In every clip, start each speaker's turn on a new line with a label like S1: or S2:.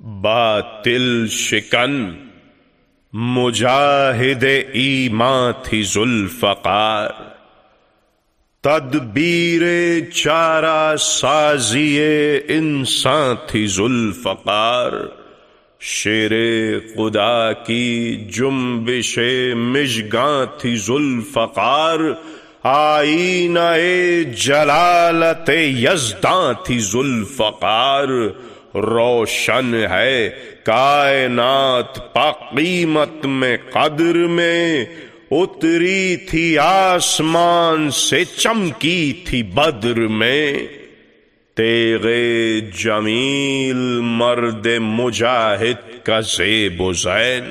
S1: باطل شکن مجاہد ایمان تھی ذوالفقار، تدبیر چارہ سازی انسان تھی ذوالفقار، شیر خدا کی جنبش مژگاں تھی ذوالفقار، آئینہ جلالت یزداں تھی ذوالفقار، روشن ہے کائنات پا قیمت میں قدر میں، اتری تھی آسمان سے چمکی تھی بدر میں، تیغ جمیل مرد مجاہد کا زیب و زین،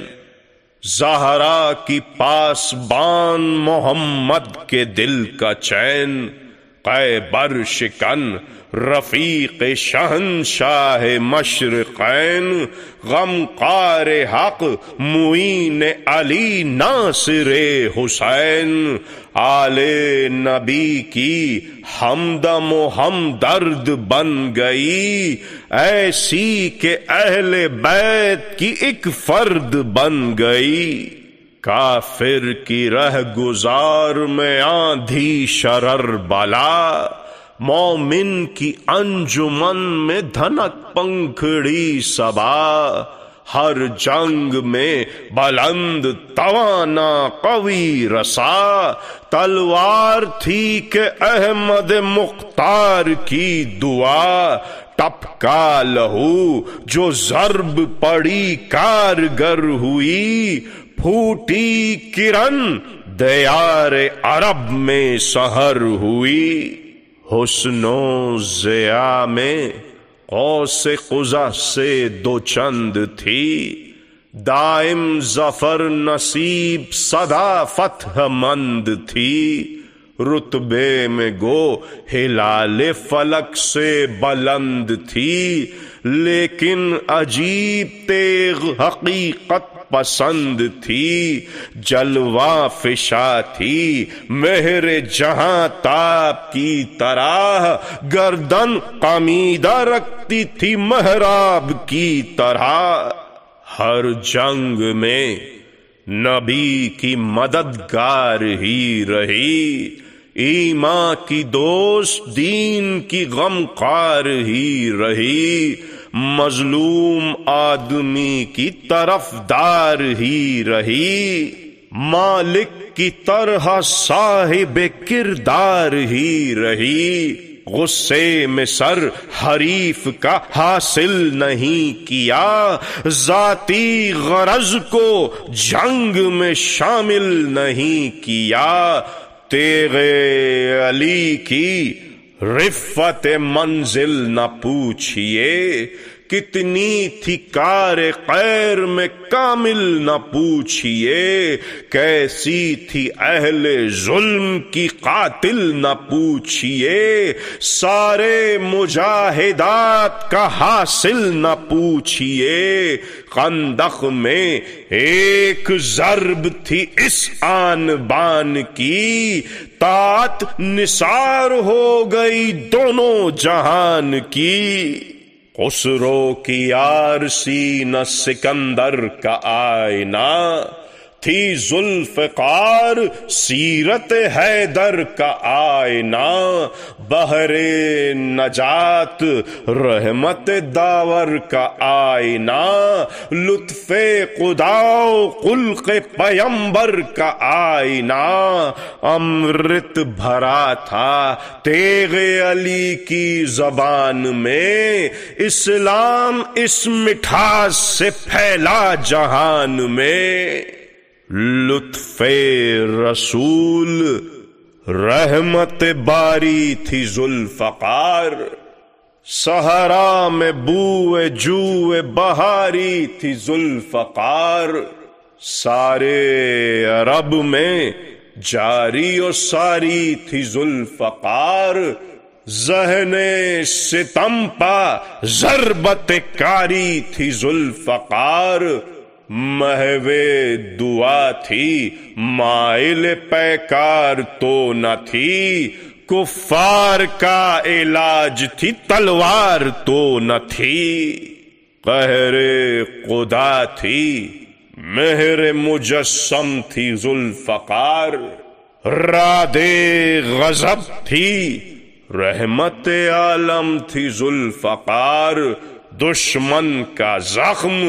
S1: زہرا کی پاسبان محمد کے دل کا چین، قیبر شکن رفیق شہنشاہ مشرقین، غمخوار حق معین علی ناصر حسین، آل نبی کی ہمدم و ہمدرد بن گئی، ایسی کہ اہل بیت کی ایک فرد بن گئی، کافر کی رہ گزار میں آندھی شرر بلا، مومن کی انجمن میں دھنک پنکھڑی صبا، ہر جنگ میں بلند توانا قوی رسا، تلوار تھی کہ احمد مختار کی دعا، ٹپکا لہو جو ضرب پڑی کارگر ہوئی، پھوٹی کرن دیار عرب میں سحر ہوئی، حسن و ضیاء میں قوس قزح سے دو چند تھی، دائم ظفر نصیب سدا فتح مند تھی، رتبے میں گو ہلال فلک سے بلند تھی، لیکن عجیب تیغ حقیقت پسند تھی، جلوہ فشا تھی مہر جہاں تاب کی طرح، گردن قمیدہ رکھتی تھی محراب کی طرح، ہر جنگ میں نبی کی مددگار ہی رہی، ایمان کی دوست دین کی غمخوار ہی رہی، مظلوم آدمی کی طرفدار ہی رہی، مالک کی طرح صاحب کردار ہی رہی، غصے میں سر حریف کا حاصل نہیں کیا، ذاتی غرض کو جنگ میں شامل نہیں کیا، تیغ علی کی رفت منزل نہ پوچھئے، کتنی تھی کار خیر میں کامل نہ پوچھئے، کیسی تھی اہل ظلم کی قاتل نہ پوچھئے، سارے مجاہدات کا حاصل نہ پوچھئے، خندق میں ایک ضرب تھی اس آن بان کی، طاعت نثار ہو گئی دونوں جہان کی، خسرو کی عارسی نہ سکندر کا آئینہ، تھی ذوالفقار سیرت حیدر کا آئینہ، بحر نجات رحمت داور کا آئینہ، لطف خدا و خلق پیمبر کا آئینہ، امرت بھرا تھا تیغ علی کی زبان میں، اسلام اس مٹھاس سے پھیلا جہان میں، لطف رسول رحمت باری تھی ذوالفقار، صحرا میں بوئے جوئے بہاری تھی ذوالفقار، سارے عرب میں جاری و ساری تھی ذوالفقار، ذہن ستم پا ضربت کاری تھی ذوالفقار، محو دعا تھی مائل پیکار تو نہ تھی، کفار کا علاج تھی تلوار تو نہ تھی، قہر خدا تھی، مہر مجسم تھی ذوالفقار، راد غضب تھی، رحمت عالم تھی ذوالفقار، دشمن کا زخم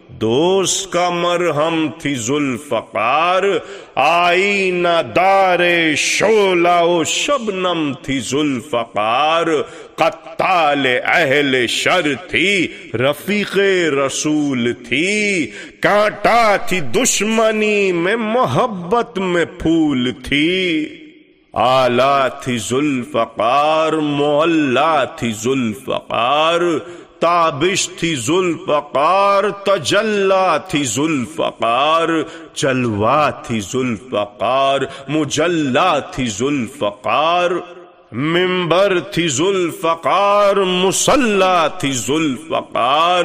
S1: دوست کا مرہم تھی ذوالفقار، آئینہ دار شعلہ و شبنم تھی ذوالفقار، قتال اہل شر تھی، رفیق رسول تھی، کانٹا تھی دشمنی میں، محبت میں پھول تھی، اعلیٰ تھی ذوالفقار، معلیٰ تھی ذوالفقار، تابش تھی ذوالفقار، تجلی تھی ذوالفقار، جلوہ تھی ذوالفقار، مجلی تھی ذوالفقار، منبر تھی ذوالفقار، مصلی تھی ذوالفقار،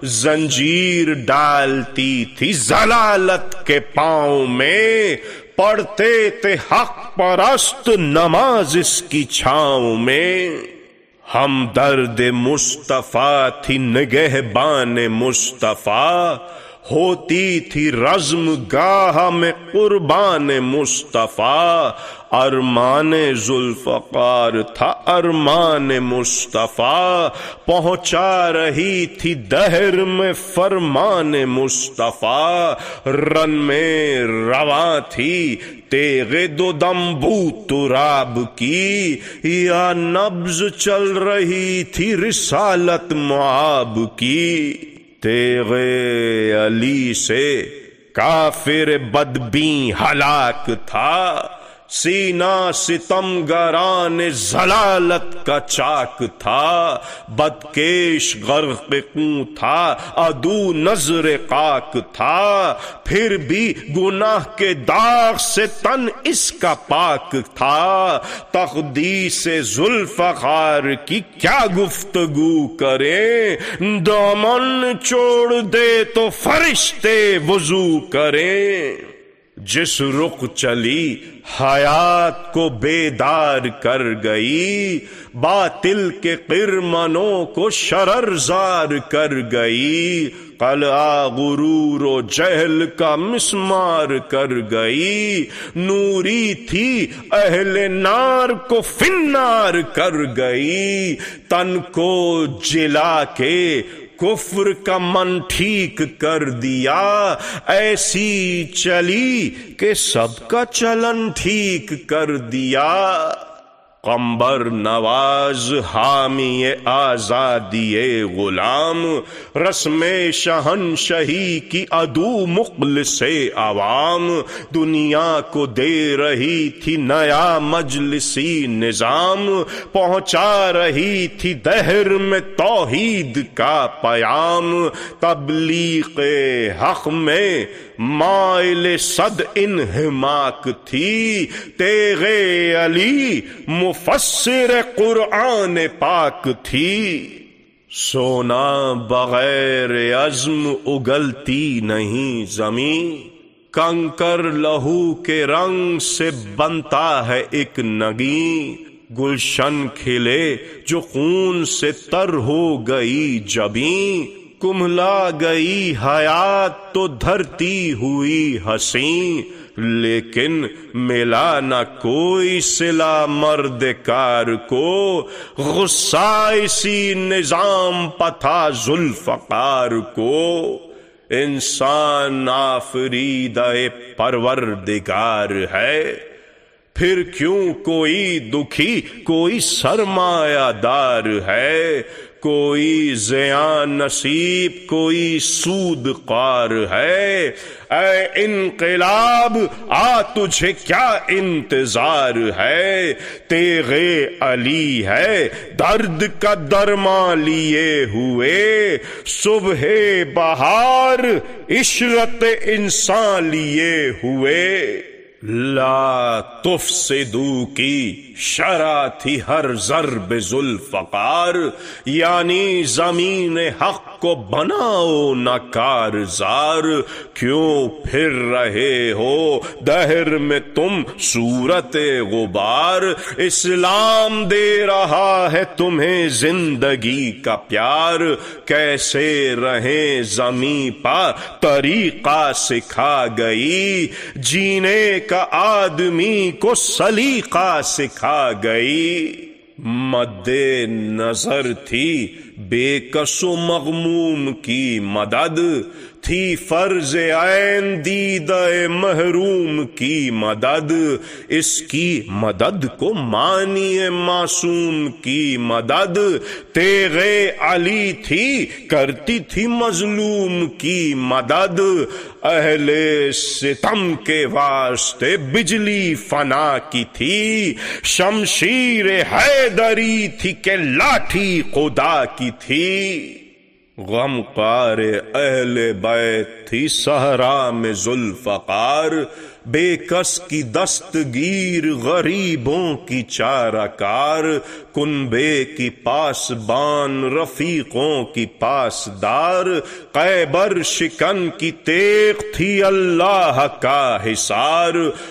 S1: زنجیر ڈالتی تھی ضلالت کے پاؤں میں، پڑھتے تھے حق پرست نماز اس کی چھاؤں میں، ہم درد مصطفیٰ تھی نگہبان مصطفیٰ، ہوتی تھی رزم گاہ میں قربان مصطفیٰ، ارمان ذوالفقار تھا ارمان مصطفیٰ، پہنچا رہی تھی دہر میں فرمان مصطفیٰ، رن میں رواں تھی تیغ دو دمبو تراب کی، یا نبض چل رہی تھی رسالت معاب کی، تیغ علی سے کافر بدبین ہلاک تھا، سینہ ستمگران ضلالت کا چاک تھا، بدکیش غرق خون تھا، عدو نظر خاک تھا، پھر بھی گناہ کے داغ سے تن اس کا پاک تھا، تقدیس ذوالفقار کی کیا گفتگو کریں، دامن چھوڑ دے تو فرشتے وضو کریں، جس رخ چلی حیات کو بیدار کر گئی، باطل کے قرمنوں کو شررزار کر گئی، قلعہ غرور و جہل کا مسمار کر گئی، نوری تھی اہل نار کو فنار کر گئی، تن کو جلا کے کفر کا من ٹھیک کر دیا، ایسی چلی کہ سب کا چلن ٹھیک کر دیا، قمبر نواز حامی آزادی غلام، رسم شہنشہی کی عدو مخلص عوام، دنیا کو دے رہی تھی نیا مجلسی نظام، پہنچا رہی تھی دہر میں توحید کا پیام، تبلیغ حق میں مائل صد انہماک تھی، تیغ علی مفسر قرآن پاک تھی، سونا بغیر عزم اگلتی نہیں زمین، کنکر لہو کے رنگ سے بنتا ہے ایک نگین، گلشن کھلے جو خون سے تر ہو گئی جبیں، کملا گئی حیات تو دھرتی ہوئی حسین، لیکن ملا نہ کوئی صلہ مرد کار کو، غصہ اسی نظام پتھا ذوالفقار کو، انسان آفریدہ پروردگار ہے، پھر کیوں کوئی دکھی کوئی سرمایہ دار ہے، کوئی زیاں نصیب کوئی سود خوار ہے، اے انقلاب آ تجھے کیا انتظار ہے، تیغ علی ہے درد کا درماں لیے ہوئے، صبح بہار عشرت انسان لیے ہوئے، لا تفسدوا کی شرع تھی ہر ضرب ذوالفقار، یعنی زمین حق کو بناؤ نہ کارزار، کیوں پھر رہے ہو دہر میں تم صورت غبار، اسلام دے رہا ہے تمہیں زندگی کا پیار، کیسے رہیں زمیں پا طریقہ سکھا گئی، جینے کا آدمی کو سلیقہ سکھا گئی، مد نظر تھی بے کس و مغموم کی مدد، تھی فرض عین دیدہ محروم کی مدد، اس کی مدد کو مانی معصوم کی مدد، تیغ علی تھی کرتی تھی مظلوم کی مدد، اہل ستم کے واسطے بجلی فنا کی تھی، شمشیر حیدری تھی کہ لاٹھی خدا کی تھی، غم قار اہل بیت تھی صحرا میں ذوالفقار، بے کس کی دستگیر غریبوں کی چارہ کار، کنبے کی پاسبان رفیقوں کی پاسدار، خیبر شکن کی تیغ تھی اللہ کا حصار،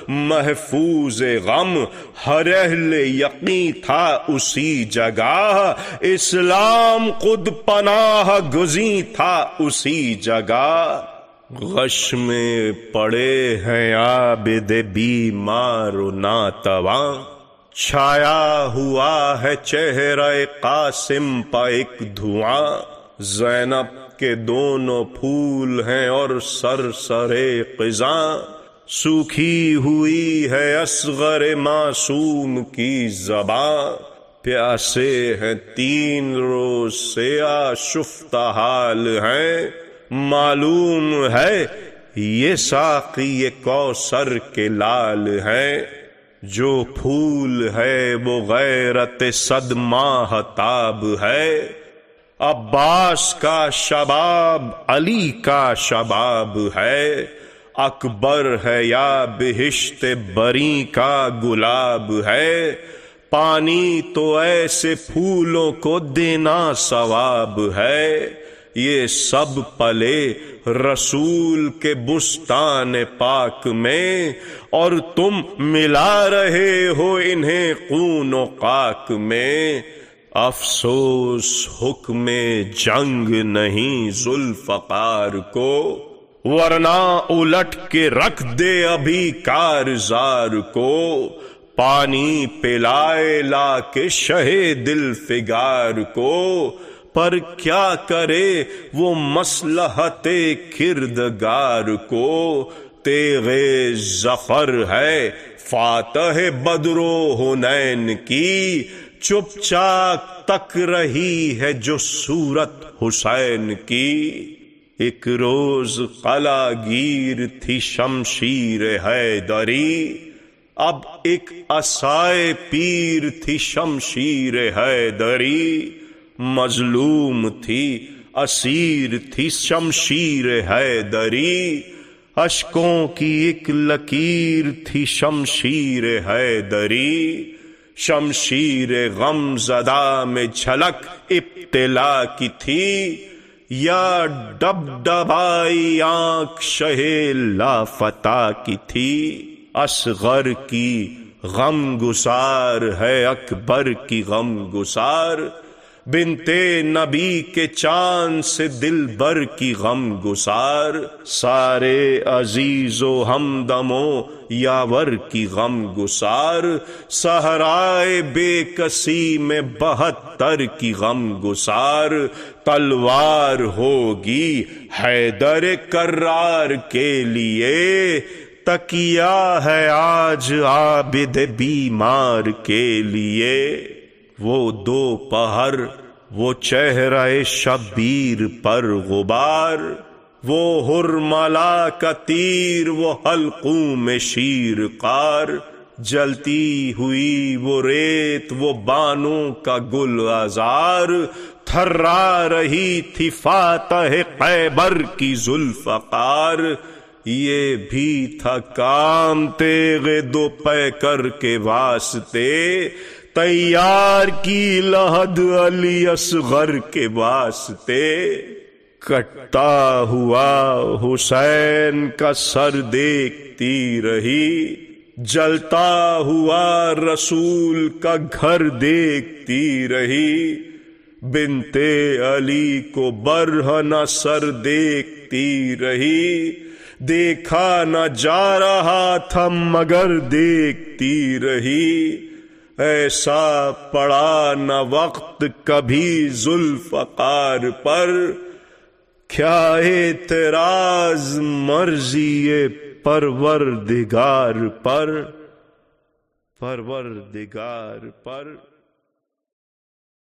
S1: محفوظ غم ہر اہل یقین تھا اسی جگہ، اسلام خود پناہ گزیں تھا اسی جگہ، غش میں پڑے ہیں عابد بیمار و ناتواں، چھایا ہوا ہے چہرہ قاسم پہ ایک دھواں، زینب کے دونوں پھول ہیں اور سر قضاں، سوکھی ہوئی ہے اصغر معصوم کی زباں، پیاسے ہیں 3 روز سے آشفتہ حال ہیں، معلوم ہے یہ ساقی کوثر کے لال ہیں، جو پھول ہے وہ غیرت صد ماہتاب ہے، عباس کا شباب علی کا شباب ہے، اکبر ہے یا بہشت بری کا گلاب ہے، پانی تو ایسے پھولوں کو دینا ثواب ہے، یہ سب پلے رسول کے بستان پاک میں، اور تم ملا رہے ہو انہیں خون و خاک میں، افسوس حکم جنگ نہیں ذوالفقار کو، ورنہ الٹ کے رکھ دے ابھی کارزار کو، پانی پلائے لا کے شہ دل فگار کو، پر کیا کرے وہ مصلحت کردگار کو، تیغ ظفر ہے فاتح بدر و حنین کی، چپ چاک تک رہی ہے جو صورت حسین کی، ایک روز قلعہ گیر تھی شمشیر حیدری، اب ایک عصائے پیر تھی شمشیر حیدری، مظلوم تھی اسیر تھی شمشیر حیدری، اشکوں کی ایک لکیر تھی شمشیر حیدری، شمشیر غم زدہ میں جھلک ابتلا کی تھی، یا ڈبڈبائی آنکھ شہ لافتہ کی تھی، اصغر کی غم گسار ہے اکبر کی غم گسار، بنتے نبی کے چاند سے دل بر کی غم گسار، سارے عزیز و ہمدموں یاور کی غم گسار، صحرائے بے کسی میں 72 کی غم گسار، تلوار ہوگی حیدر کرار کے لیے، تکیہ ہے آج عابد بیمار کے لیے، وہ دوپہر وہ چہرہ شبیر پر غبار، وہ حرملا کا تیر وہ حلقوں میں شیر قار، جلتی ہوئی وہ ریت وہ بانوں کا گل آزار، تھرا رہی تھی فاتح خیبر کی ذوالفقار، یہ بھی تھا کام تیغ دو پیکر کے واسطے، تیار کی لحد علی اصغر کے واسطے۔ کٹتا ہوا حسین کا سر دیکھتی رہی، جلتا ہوا رسول کا گھر دیکھتی رہی، بنت علی کو برہنہ سر دیکھتی رہی، دیکھا نہ جا رہا تھا مگر دیکھتی رہی، ایسا پڑا نہ وقت کبھی ذوالفقار پر، کیا اعتراض مرضی پروردگار پر، پروردگار پر۔